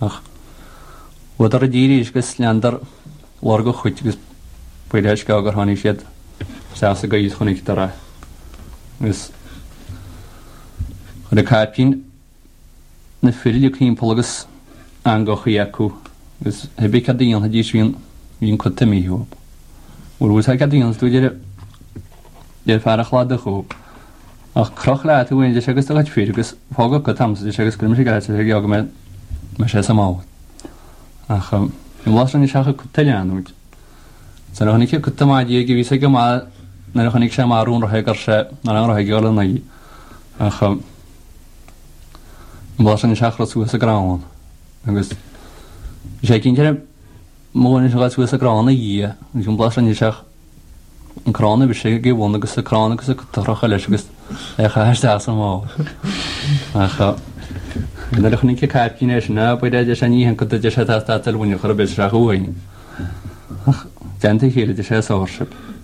ach wadar díri is gus leandar lorgo chuit gus pwydech gagar honi siad sas a gaid chonig dara gus chod a caipin na ffyril yw cyn polygus angoch i acw gus heb i caddion hyd is fi'n cwta mi hwb wrwys ha caddion stwyd i'r ffarach lad ych hwb ach croch la tu wyn jes agus dagad ffyr gus fogo cytam jes agus grym si gael sy'n geog me sias am awd ach yw'n las rhan i siach y cwta lian wyd sy'n rhan i chi cwta ma di egi fi sy'n gyma na rhan i chi am arwn roheg ar se na rhan roheg ar yna i ach yw'n las rhan i siach ras wys y grawn agus eisiau gyn jere mwyn i siach wys y grawn i yw'n las rhan i siach yn crôn y bysig i gwyn agos y crôn agos y cwtoroch a leis agos eich a hysdas am awr ach yn ydych ni'n cael cyn eich yna bwyd edrych yn i hyn cwtod eich a tas datel wynioch ar y bys rach wyn ach dant i chyr edrych eich sawrship